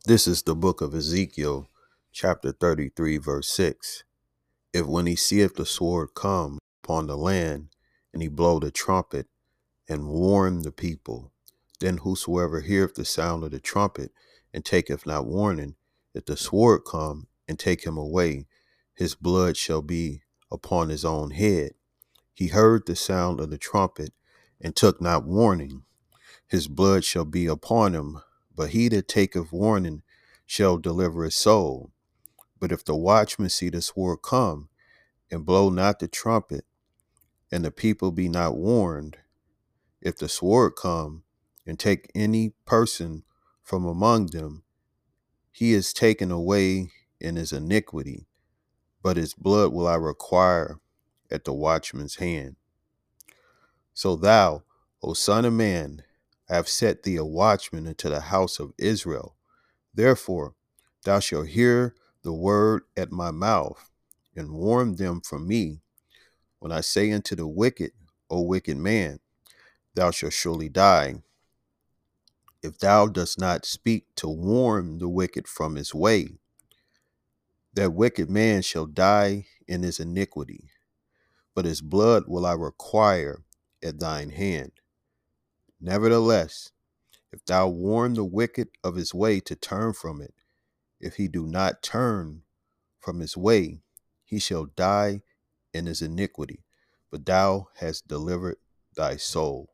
This is the book of Ezekiel, chapter 33, verse 6. If when he seeth the sword come upon the land, and he blow the trumpet, and warn the people, then whosoever heareth the sound of the trumpet, and taketh not warning, if the sword come and take him away, his blood shall be upon his own head. He heard the sound of the trumpet, and took not warning, his blood shall be upon him, but he that taketh warning shall deliver his soul. But if the watchman see the sword come, and blow not the trumpet, and the people be not warned, if the sword come and take any person from among them, he is taken away in his iniquity, but his blood will I require at the watchman's hand. So thou, O son of man, I have set thee a watchman into the house of Israel. Therefore, thou shalt hear the word at my mouth, and warn them from me. When I say unto the wicked, O wicked man, thou shalt surely die. If thou dost not speak to warn the wicked from his way, that wicked man shall die in his iniquity, but his blood will I require at thine hand. Nevertheless, if thou warn the wicked of his way to turn from it, if he do not turn from his way, he shall die in his iniquity, but thou hast delivered thy soul.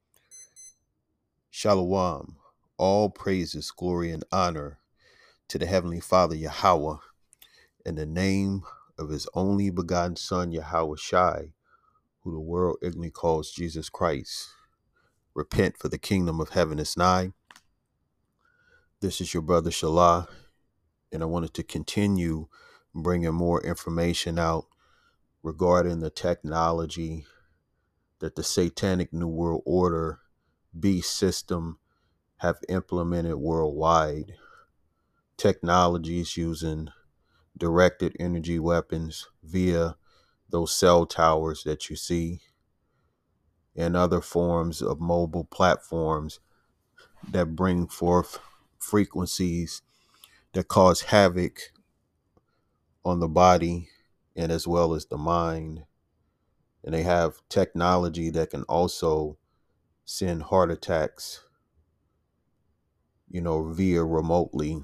Shalom. All praises, glory, and honor to the Heavenly Father, Yahweh, in the name of his only begotten Son, Yahweh Shai, who the world ignorantly calls Jesus Christ. Repent, for the kingdom of heaven is nigh. This is your brother Shalah, and I wanted to continue bringing more information out regarding the technology that the Satanic New World Order beast system have implemented worldwide. Technologies using directed energy weapons via those cell towers that you see, and other forms of mobile platforms that bring forth frequencies that cause havoc on the body and as well as the mind. And they have technology that can also send heart attacks, via remotely.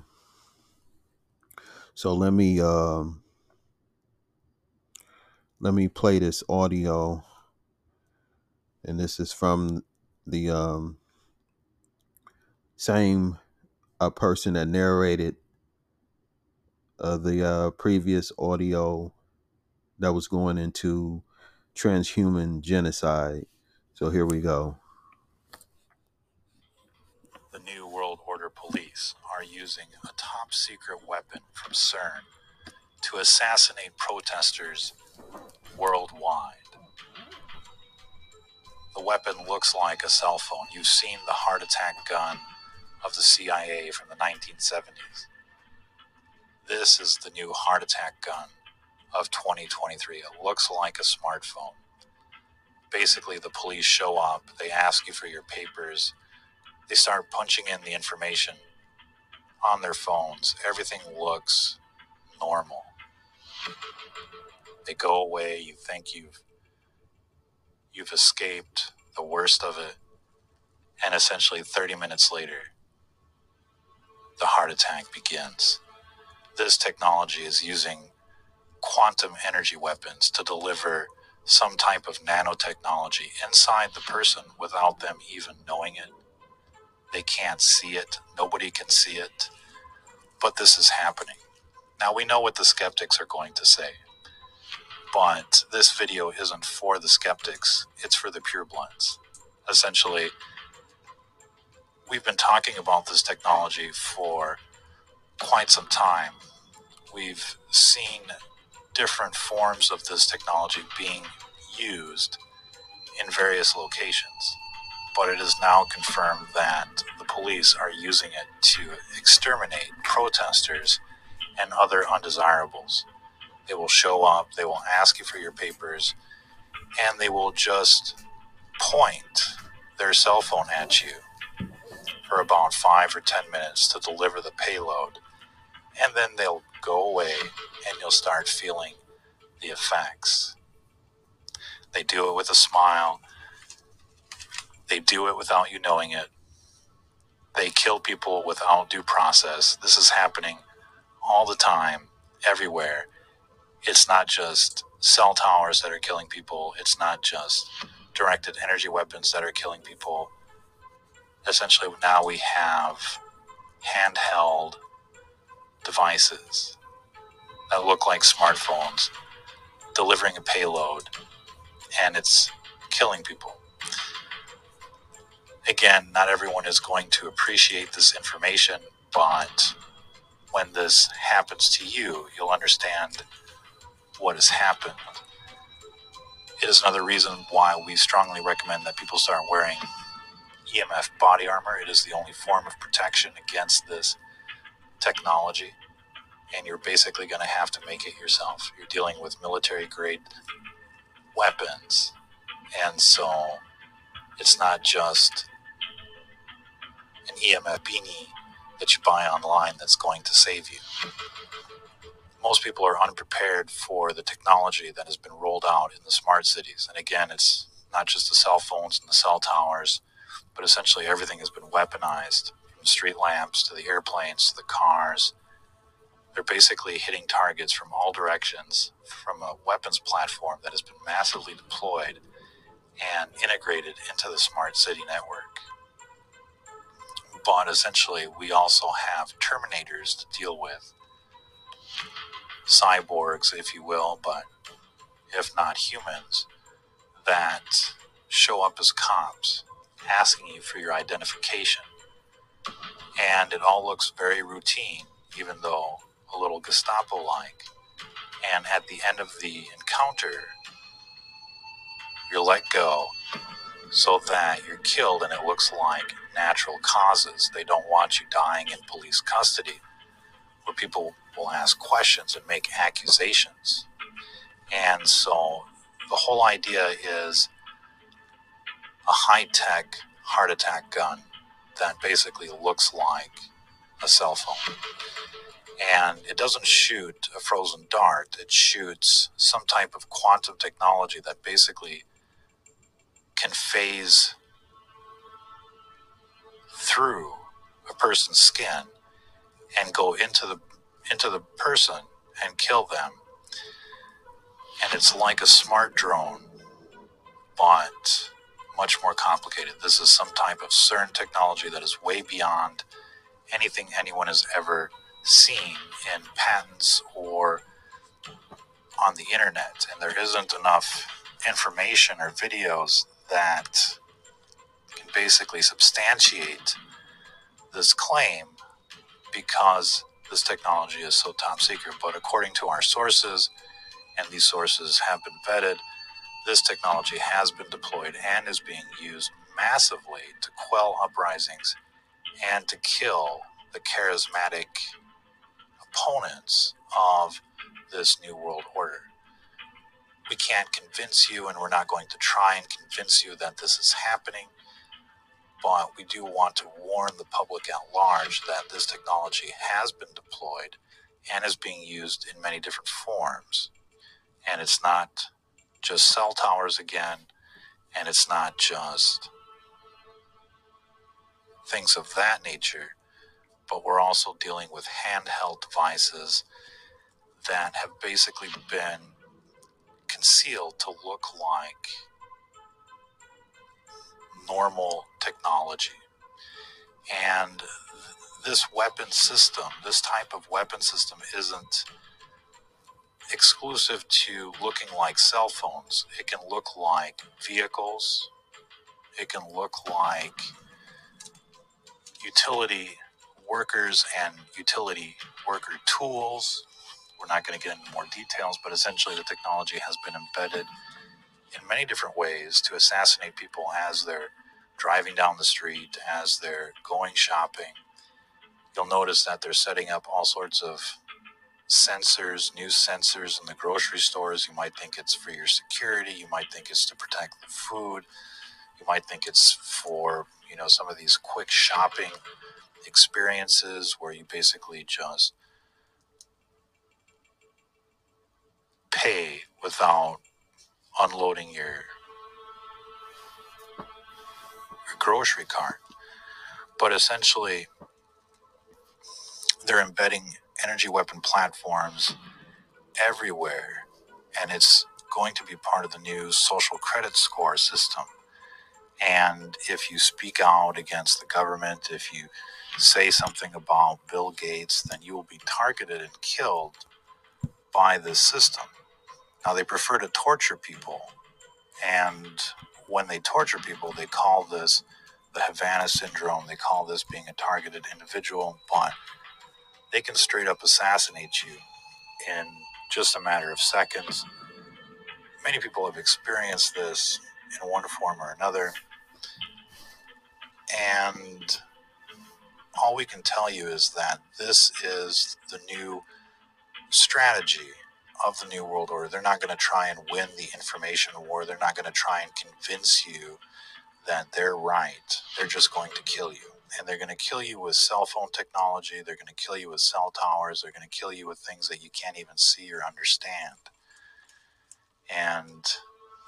So let me play this audio, and this is from the same person that narrated the previous audio that was going into transhuman genocide. So here we go. The New World Order police are using a top secret weapon from CERN to assassinate protesters worldwide. The weapon looks like a cell phone. You've seen the heart attack gun of the CIA from the 1970s. This is the new heart attack gun of 2023. It looks like a smartphone. Basically, the police show up, they ask you for your papers, they start punching in the information on their phones. Everything looks normal. They go away, you think you've escaped the worst of it, and essentially 30 minutes later, the heart attack begins. This technology is using quantum energy weapons to deliver some type of nanotechnology inside the person without them even knowing it. They can't see it. Nobody can see it. But this is happening. Now, we know what the skeptics are going to say, but this video isn't for the skeptics. It's for the purebloods. Essentially, we've been talking about this technology for quite some time. We've seen different forms of this technology being used in various locations, but it is now confirmed that the police are using it to exterminate protesters and other undesirables. They will show up, they will ask you for your papers, and they will just point their cell phone at you for about 5 or 10 minutes to deliver the payload, and then they'll go away and you'll start feeling the effects. They do it with a smile. They do it without you knowing it. They kill people without due process. This is happening all the time, everywhere. It's not just cell towers that are killing people. It's not just directed energy weapons that are killing people. Essentially, now we have handheld devices that look like smartphones delivering a payload, and it's killing people. Again, not everyone is going to appreciate this information, but when this happens to you, you'll understand what has happened. It is another reason why we strongly recommend that people start wearing EMF body armor. It is the only form of protection against this technology, and you're basically going to have to make it yourself. You're dealing with military grade weapons, and so it's not just an EMF beanie that you buy online that's going to save you. Most people are unprepared for the technology that has been rolled out in the smart cities. And again, it's not just the cell phones and the cell towers, but essentially everything has been weaponized, from street lamps to the airplanes to the cars. They're basically hitting targets from all directions from a weapons platform that has been massively deployed and integrated into the smart city network. But essentially, we also have terminators to deal with, cyborgs, if you will, but if not humans, that show up as cops, asking you for your identification. And it all looks very routine, even though a little Gestapo-like. And at the end of the encounter, you're let go so that you're killed, and it looks like natural causes. They don't want you dying in police custody, where people will ask questions and make accusations. And so the whole idea is a high-tech heart attack gun that basically looks like a cell phone. And it doesn't shoot a frozen dart. It shoots some type of quantum technology that basically can phase through a person's skin and go into the person and kill them. And it's like a smart drone, but much more complicated. This is some type of CERN technology that is way beyond anything anyone has ever seen in patents or on the internet. And there isn't enough information or videos that can basically substantiate this claim, because this technology is so top secret. But according to our sources, and these sources have been vetted, this technology has been deployed and is being used massively to quell uprisings and to kill the charismatic opponents of this new world order. We can't convince you, and we're not going to try and convince you that this is happening, but we do want to warn the public at large that this technology has been deployed and is being used in many different forms. And it's not just cell towers again, and it's not just things of that nature, but we're also dealing with handheld devices that have basically been concealed to look like normal technology. And this weapon system, this type of weapon system, isn't exclusive to looking like cell phones. It can look like vehicles. It can look like utility workers and utility worker tools. We're not going to get into more details, but essentially the technology has been embedded in many different ways to assassinate people as they're driving down the street, as they're going shopping. You'll notice that they're setting up all sorts of sensors, new sensors in the grocery stores. You might think it's for your security. You might think it's to protect the food. You might think it's for some of these quick shopping experiences where you basically just pay without unloading your grocery cart. But essentially, they're embedding energy weapon platforms everywhere, and it's going to be part of the new social credit score system. And if you speak out against the government, if you say something about Bill Gates, then you will be targeted and killed by this system. Now, they prefer to torture people, and when they torture people, they call this the Havana syndrome. They call this being a targeted individual, but they can straight up assassinate you in just a matter of seconds. Many people have experienced this in one form or another, and all we can tell you is that this is the new strategy of the New World Order. They're not going to try and win the information war. They're not going to try and convince you that they're right. They're just going to kill you. And they're going to kill you with cell phone technology. They're going to kill you with cell towers. They're going to kill you with things that you can't even see or understand. And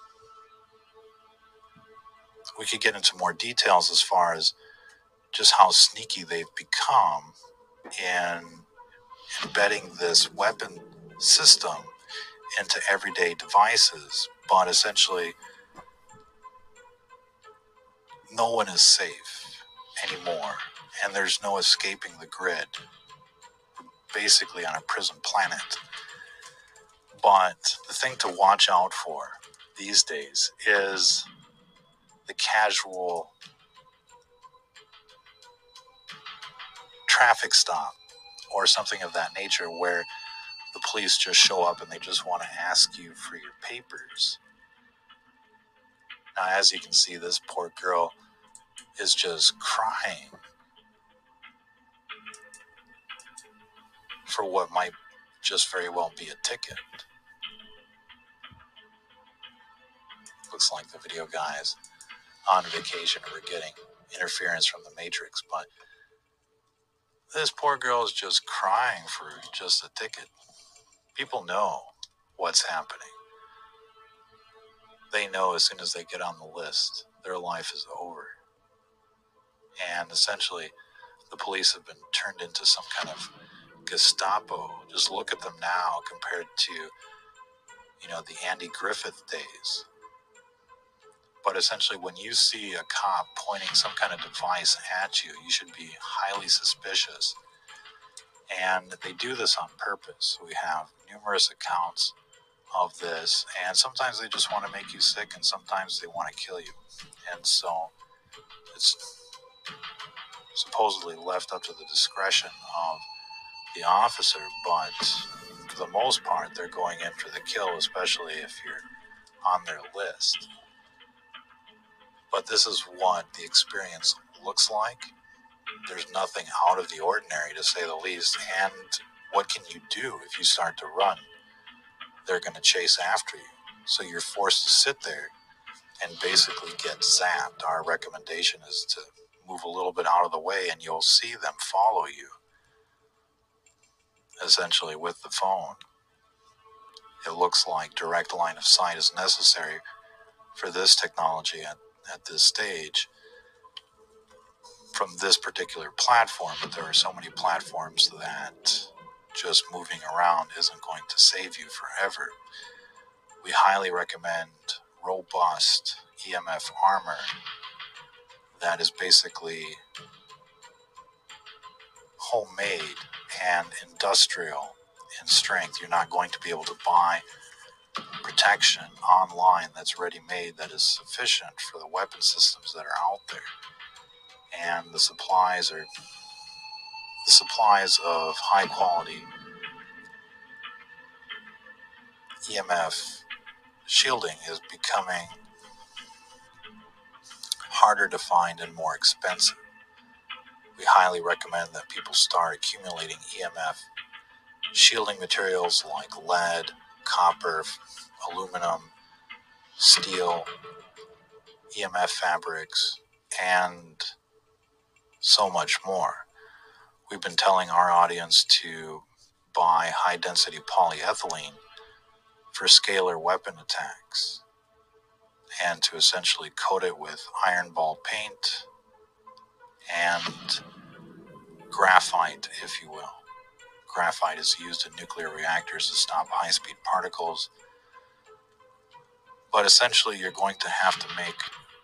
we could get into more details as far as just how sneaky they've become in embedding this weapon system into everyday devices. But essentially, no one is safe anymore, and there's no escaping the grid. We're basically on a prison planet. But the thing to watch out for these days is the casual traffic stop or something of that nature where the police just show up and they just want to ask you for your papers. Now, as you can see, this poor girl is just crying for what might just very well be a ticket. Looks like the video guys on vacation or we're getting interference from the Matrix, but this poor girl is just crying for just a ticket. People know what's happening. They know as soon as they get on the list, their life is over. And essentially, the police have been turned into some kind of Gestapo. Just look at them now compared to, the Andy Griffith days. But essentially, when you see a cop pointing some kind of device at you, you should be highly suspicious. And they do this on purpose. We have numerous accounts of this, and sometimes they just want to make you sick, and sometimes they want to kill you. And so it's supposedly left up to the discretion of the officer, but for the most part, they're going in for the kill, especially if you're on their list. But this is what the experience looks like. There's nothing out of the ordinary, to say the least. And what can you do if you start to run? They're going to chase after you. So you're forced to sit there and basically get zapped. Our recommendation is to move a little bit out of the way and you'll see them follow you, essentially with the phone. It looks like direct line of sight is necessary for this technology at this stage from this particular platform, but there are so many platforms that just moving around isn't going to save you forever. We highly recommend robust EMF armor that is basically homemade and industrial in strength. You're not going to be able to buy protection online that's ready-made that is sufficient for the weapon systems that are out there. And the supplies of high quality EMF shielding is becoming harder to find and more expensive. We highly recommend that people start accumulating EMF shielding materials like lead, copper, aluminum, steel, EMF fabrics, and so much more. We've been telling our audience to buy high-density polyethylene for scalar weapon attacks and to essentially coat it with iron ball paint and graphite, if you will. Graphite is used in nuclear reactors to stop high-speed particles, but essentially you're going to have to make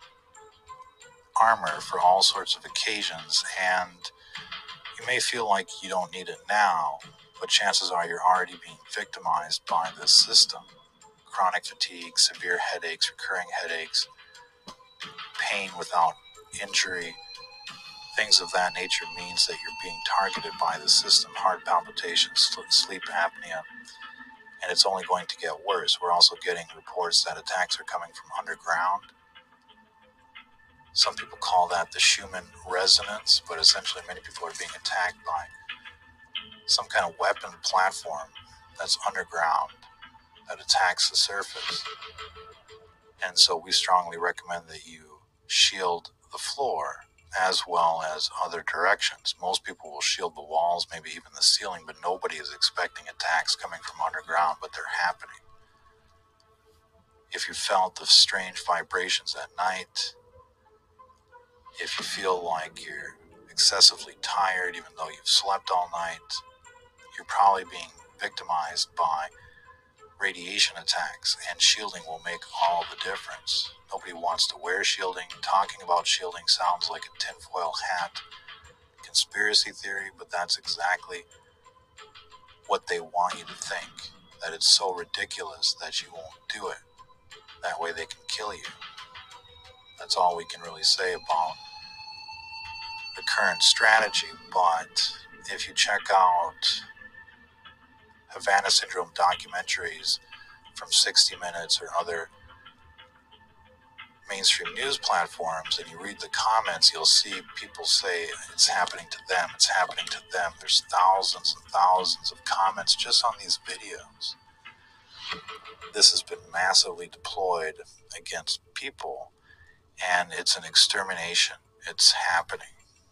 armor for all sorts of occasions, and you may feel like you don't need it now, but chances are you're already being victimized by this system. Chronic fatigue, severe headaches, recurring headaches, pain without injury, things of that nature means that you're being targeted by the system. Heart palpitations, sleep apnea, and it's only going to get worse. We're also getting reports that attacks are coming from underground. Some people call that the Schumann resonance, but essentially many people are being attacked by some kind of weapon platform that's underground that attacks the surface. And so we strongly recommend that you shield the floor as well as other directions. Most people will shield the walls, maybe even the ceiling, but nobody is expecting attacks coming from underground, but they're happening. If you felt the strange vibrations at night, if you feel like you're excessively tired even though you've slept all night, you're probably being victimized by radiation attacks, and shielding will make all the difference. Nobody wants to wear shielding. Talking about shielding sounds like a tinfoil hat conspiracy theory, but that's exactly what they want you to think, that it's so ridiculous that you won't do it. That way they can kill you. That's all we can really say about the current strategy, but if you check out Havana Syndrome documentaries from 60 Minutes or other mainstream news platforms and you read the comments, you'll see people say it's happening to them, it's happening to them. There's thousands and thousands of comments just on these videos. This has been massively deployed against people, and it's an extermination. It's happening.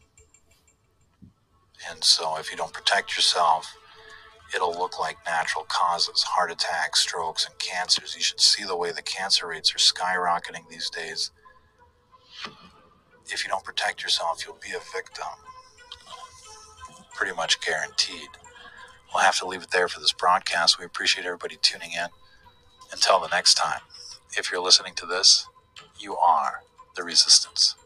And so if you don't protect yourself, it'll look like natural causes, heart attacks, strokes, and cancers. You should see the way the cancer rates are skyrocketing these days. If you don't protect yourself, you'll be a victim. Pretty much guaranteed. We'll have to leave it there for this broadcast. We appreciate everybody tuning in. Until the next time, if you're listening to this, you are the resistance.